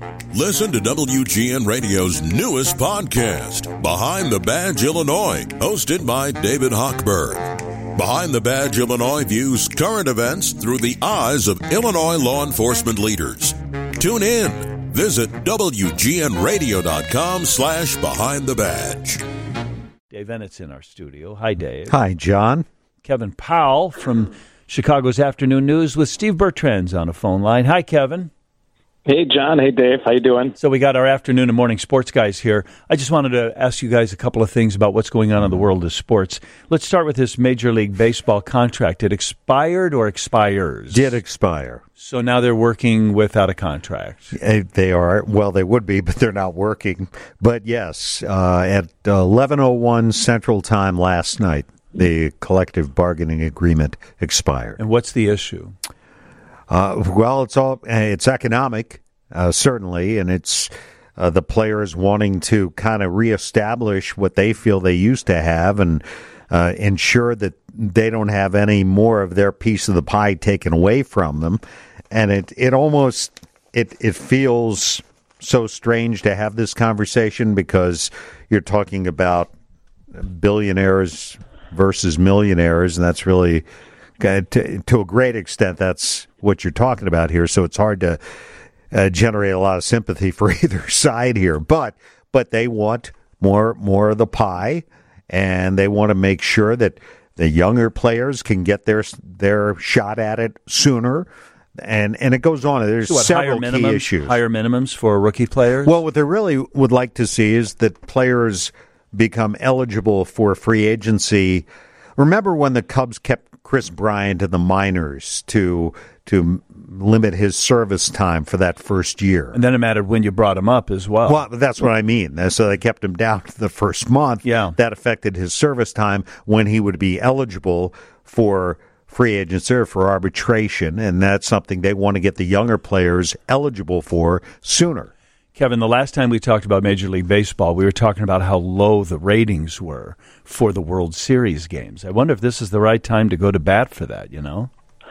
Listen to WGN Radio's newest podcast, Behind the Badge Illinois, hosted by David Hochberg. Behind the Badge Illinois views current events through the eyes of Illinois law enforcement leaders. Tune in. Visit WGNRadio.com/Behind the Badge. Dave Ennett's in our studio. Hi, Dave. Hi, John. Kevin Powell from Chicago's Afternoon News with Steve Bertrand's on a phone line. Hi, Kevin. Hey, John. Hey, Dave. How you doing? So we got our afternoon and morning sports guys here. I just wanted to ask you guys a couple of things about what's going on in the world of sports. Let's start with this Major League Baseball contract. It expired or expires? Did expire. So now they're working without a contract. They are. Well, they would be, but they're not working. But yes, at 11:01 Central Time last night, the collective bargaining agreement expired. And what's the issue? Well, it's economic, certainly, and it's the players wanting to kind of reestablish what they feel they used to have and ensure that they don't have any more of their piece of the pie taken away from them. And it feels so strange to have this conversation because you're talking about billionaires versus millionaires, and that's really to a great extent, that's what you're talking about here. So it's hard to generate a lot of sympathy for either side here. But they want more of the pie, and they want to make sure that the younger players can get their shot at it sooner. And it goes on. There's several key issues. Higher minimums for rookie players? Well, what they really would like to see is that players become eligible for free agency. Remember when the Cubs kept Chris Bryant in the minors to limit his service time for that first year? And then it mattered when you brought him up as well. Well, that's what I mean. So they kept him down to the first month. Yeah. That affected his service time when he would be eligible for free agency or for arbitration, and that's something they want to get the younger players eligible for sooner. Kevin, the last time we talked about Major League Baseball, we were talking about how low the ratings were for the World Series games. I wonder if this is the right time to go to bat for that, you know?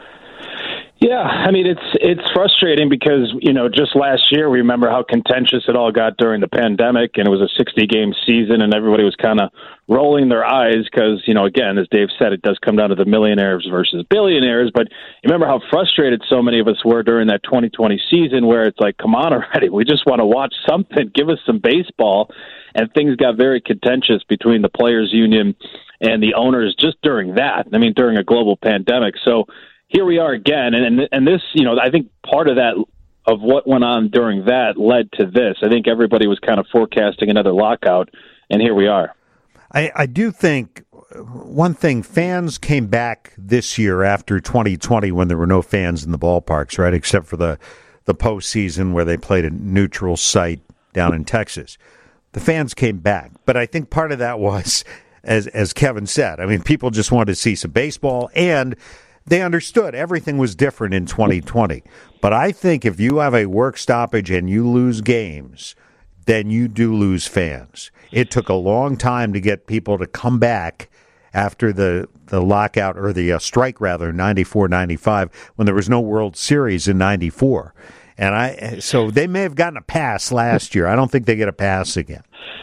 Yeah, I mean, it's frustrating because, just last year, we remember how contentious it all got during the pandemic, and it was a 60-game season, and everybody was kind of rolling their eyes because, again, as Dave said, it does come down to the millionaires versus billionaires, but you remember how frustrated so many of us were during that 2020 season where it's like, come on already, we just want to watch something, give us some baseball, and things got very contentious between the players' union and the owners just during that, during a global pandemic. So here we are again, and this, I think part of that, of what went on during that led to this. I think everybody was kind of forecasting another lockout, and here we are. I do think one thing, fans came back this year after 2020 when there were no fans in the ballparks, right, except for the postseason where they played a neutral site down in Texas. The fans came back, but I think part of that was, as Kevin said, people just wanted to see some baseball, and they understood everything was different in 2020. But I think if you have a work stoppage and you lose games, then you do lose fans. It took a long time to get people to come back after the lockout, or the strike, rather, 94-95, when there was no World Series in 94. So they may have gotten a pass last year. I don't think they get a pass again.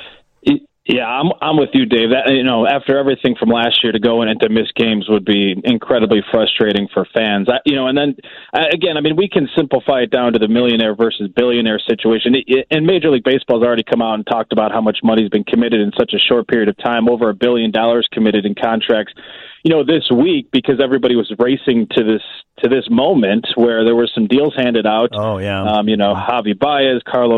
Yeah, I'm with you, Dave. That, after everything from last year, to go in and to miss games would be incredibly frustrating for fans. And then again, we can simplify it down to the millionaire versus billionaire situation. And Major League Baseball has already come out and talked about how much money has been committed in such a short period of time, over $1 billion committed in contracts. This week, because everybody was racing to this moment where there were some deals handed out. Oh, yeah. Javi Baez,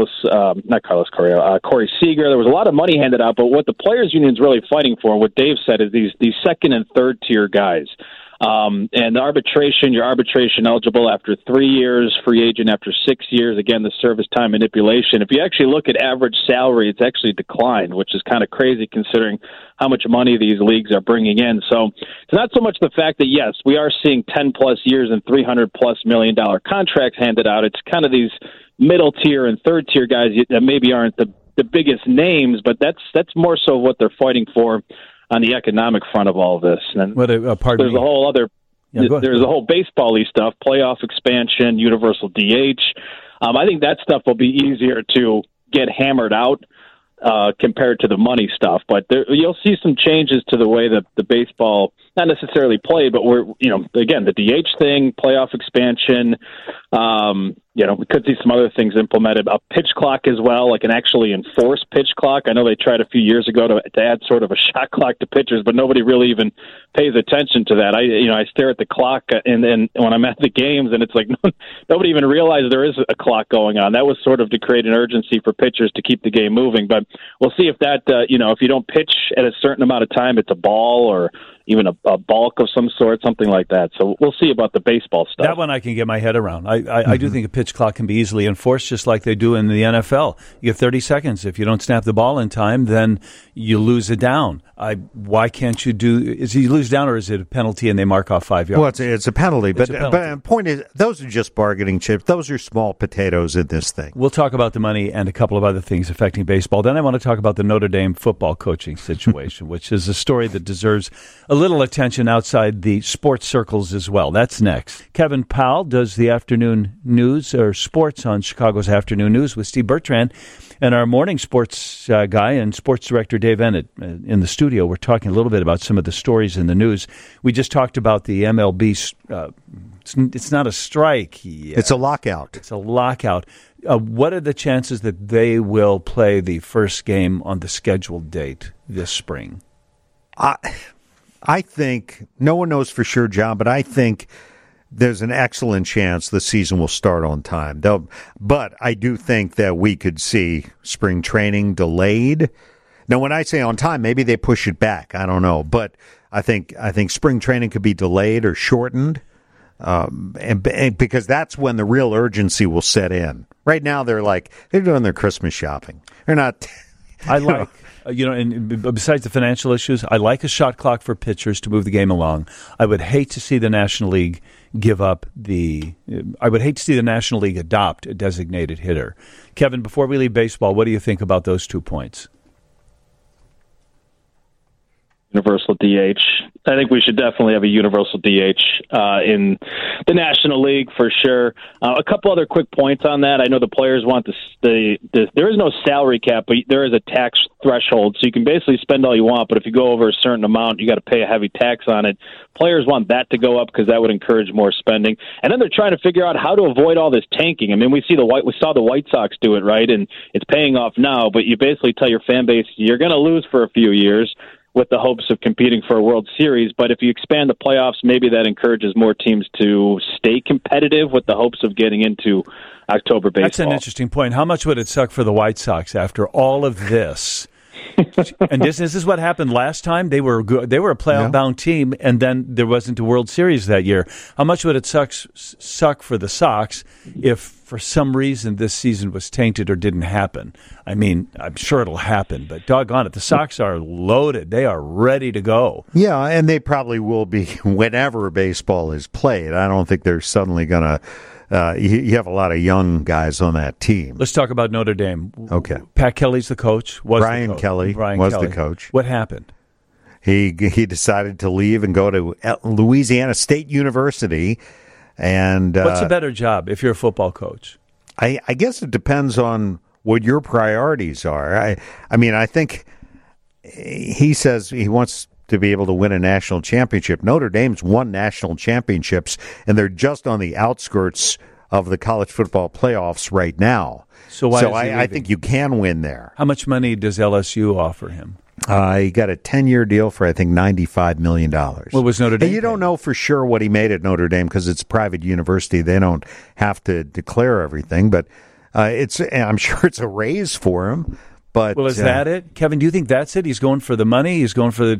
Corey Seager. There was a lot of money handed out, but what the players' union is really fighting for, what Dave said, is these second and third tier guys. And the arbitration, you're arbitration eligible after 3 years, free agent after 6 years. Again, the service time manipulation. If you actually look at average salary, it's actually declined, which is kind of crazy considering how much money these leagues are bringing in. So it's not so much the fact that, yes, we are seeing 10-plus years and $300-plus million contracts handed out. It's kind of these middle-tier and third-tier guys that maybe aren't the biggest names, but that's more so what they're fighting for on the economic front of all of this. And there's a whole other, there's a whole baseball-y stuff, playoff expansion, universal DH. I think that stuff will be easier to get hammered out compared to the money stuff. But you'll see some changes to the way that the baseball, not necessarily played, but again, the DH thing, playoff expansion. We could see some other things implemented. A pitch clock as well, like an actually enforced pitch clock. I know they tried a few years ago to add sort of a shot clock to pitchers, but nobody really even pays attention to that. I stare at the clock and when I'm at the games, and it's like nobody even realizes there is a clock going on. That was sort of to create an urgency for pitchers to keep the game moving. But we'll see if that, if you don't pitch at a certain amount of time, it's a ball or even a bulk of some sort, something like that. So we'll see about the baseball stuff. That one I can get my head around. I do think a pitch clock can be easily enforced, just like they do in the NFL. You have 30 seconds. If you don't snap the ball in time, then you lose a down. Why can't you is you lose down, or is it a penalty and they mark off 5 yards? Well, it's a penalty. But the point is, those are just bargaining chips. Those are small potatoes in this thing. We'll talk about the money and a couple of other things affecting baseball. Then I want to talk about the Notre Dame football coaching situation, which is a story that deserves a little attention outside the sports circles as well. That's next. Kevin Powell does the afternoon news or sports on Chicago's Afternoon News with Steve Bertrand, and our morning sports guy and sports director Dave Ennett in the studio. We're talking a little bit about some of the stories in the news. We just talked about the MLB. It's not a strike. It's a lockout. It's a lockout. What are the chances that they will play the first game on the scheduled date this spring? I think, no one knows for sure, John, but I think there's an excellent chance the season will start on time. But I do think that we could see spring training delayed. Now, when I say on time, maybe they push it back. I don't know. But I think spring training could be delayed or shortened, and because that's when the real urgency will set in. Right now, they're doing their Christmas shopping. They're not. And besides the financial issues, I like a shot clock for pitchers to move the game along. I would hate to see the National League adopt a designated hitter. Kevin, before we leave baseball, what do you think about those 2 points? Universal DH. I think we should definitely have a universal DH in the National League for sure. A couple other quick points on that. I know the players want there is no salary cap, but there is a tax threshold, so you can basically spend all you want, but if you go over a certain amount, you got to pay a heavy tax on it. Players want that to go up because that would encourage more spending. And then they're trying to figure out how to avoid all this tanking. I mean, we saw the White Sox do it, right? And it's paying off now, but you basically tell your fan base you're going to lose for a few years with the hopes of competing for a World Series. But if you expand the playoffs, maybe that encourages more teams to stay competitive with the hopes of getting into October baseball. That's an interesting point. How much would it suck for the White Sox after all of this? And this is what happened last time. They were good. They were a playoff-bound team, and then there wasn't a World Series that year. How much would it suck for the Sox if, for some reason, this season was tainted or didn't happen? I mean, I'm sure it'll happen, but doggone it, the Sox are loaded. They are ready to go. Yeah, and they probably will be whenever baseball is played. I don't think they're suddenly going to. You have a lot of young guys on that team. Let's talk about Notre Dame. Okay. Pat Kelly's the coach. Brian Kelly was the coach. What happened? He decided to leave and go to Louisiana State University. And what's a better job if you're a football coach? I guess it depends on what your priorities are. I think he says he wants to be able to win a national championship. Notre Dame's won national championships, and they're just on the outskirts of the college football playoffs right now. So I think you can win there. How much money does LSU offer him? He got a 10-year deal for, I think, $95 million. What was Notre Dame? And you don't know for sure what he made at Notre Dame because it's a private university. They don't have to declare everything, but I'm sure it's a raise for him. But, is that it? Kevin, do you think that's it? He's going for the money? He's going for the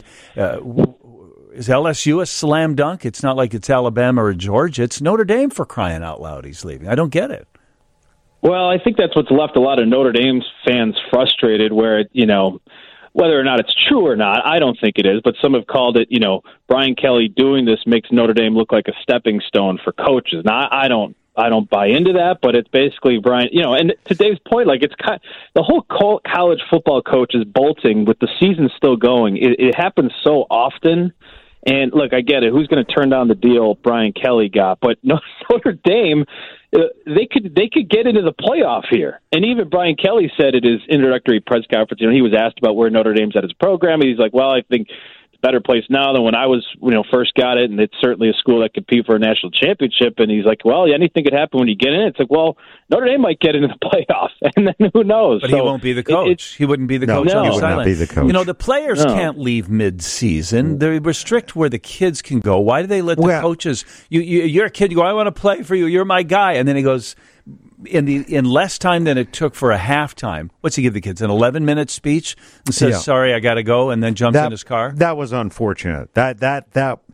is LSU a slam dunk? It's not like it's Alabama or Georgia. It's Notre Dame, for crying out loud. He's leaving. I don't get it. Well, I think that's what's left a lot of Notre Dame fans frustrated where, whether or not it's true or not, I don't think it is, but some have called it, Brian Kelly doing this makes Notre Dame look like a stepping stone for coaches. Now, I don't buy into that, but it's basically Brian, and to Dave's point, it's the whole college football coach is bolting with the season still going. It happens so often, And look, I get it. Who's going to turn down the deal Brian Kelly got? But Notre Dame, they could get into the playoff here. And even Brian Kelly said at his introductory press conference, he was asked about where Notre Dame's at his program, and he's like, well, I think it's a better place now than when I was, first got it, and it's certainly a school that could compete for a national championship. And he's like, well, anything could happen when you get in. It's like, well, Notre Dame might get into the playoff, and then who knows? But he won't be the coach. He wouldn't be the coach on the sideline. He would not be the coach. The players can't leave mid-season. They restrict where the kids can go. Why do they let the coaches? You're a kid. You go, I want to play for you. You're my guy. And then he goes, in less time than it took for a halftime. What's he give the kids? An 11-minute speech and says, "Sorry, I got to go," and then jumps in his car. That was unfortunate. But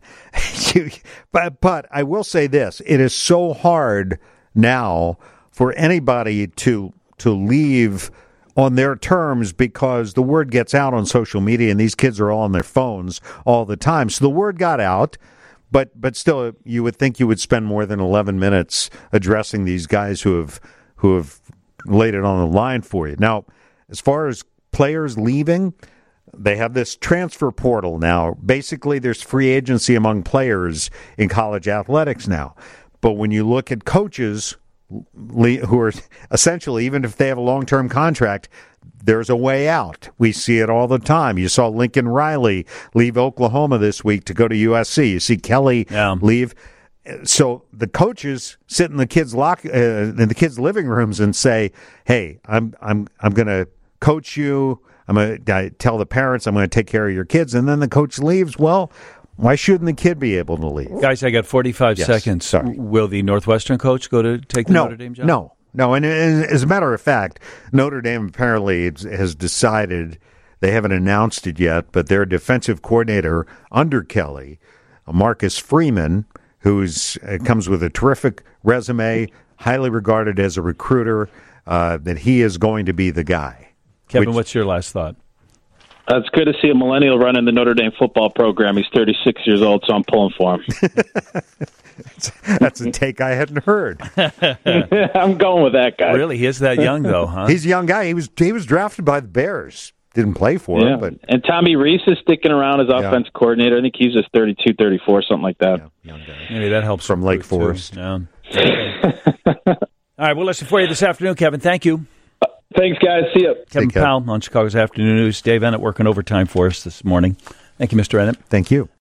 I will say this: it is so hard now for anybody to leave on their terms because the word gets out on social media, and these kids are all on their phones all the time. So the word got out. But still, you would think you would spend more than 11 minutes addressing these guys who have laid it on the line for you. Now, as far as players leaving, they have this transfer portal now. Basically, there's free agency among players in college athletics now. But when you look at coaches who are essentially, even if they have a long-term contract, there's a way out. We see it all the time. You saw Lincoln Riley leave Oklahoma this week to go to USC. You see Kelly leave. So the coaches sit in the kids' in the kids' living rooms and say, "Hey, I'm going to coach you. I'm going to tell the parents I'm going to take care of your kids." And then the coach leaves. Well, why shouldn't the kid be able to leave? Guys, I got 45 seconds. Sorry. Will the Northwestern coach go to take the Notre Dame job? No, and as a matter of fact, Notre Dame apparently has decided, they haven't announced it yet, but their defensive coordinator under Kelly, Marcus Freeman, comes with a terrific resume, highly regarded as a recruiter, that he is going to be the guy. Kevin, what's your last thought? It's good to see a millennial running the Notre Dame football program. He's 36 years old, so I'm pulling for him. That's a take I hadn't heard. I'm going with that guy. Really? He is that young, though, huh? He's a young guy. He was drafted by the Bears. Didn't play for him. But and Tommy Rees is sticking around as offense coordinator. I think he's just 32, 34, something like that. Yeah, young guy. Maybe that helps. From Lake Forest. Yeah. All right, we'll listen for you this afternoon, Kevin. Thank you. Thanks, guys. See you. Kevin Powell on Chicago's Afternoon News. Dave Ennett working overtime for us this morning. Thank you, Mr. Ennett. Thank you.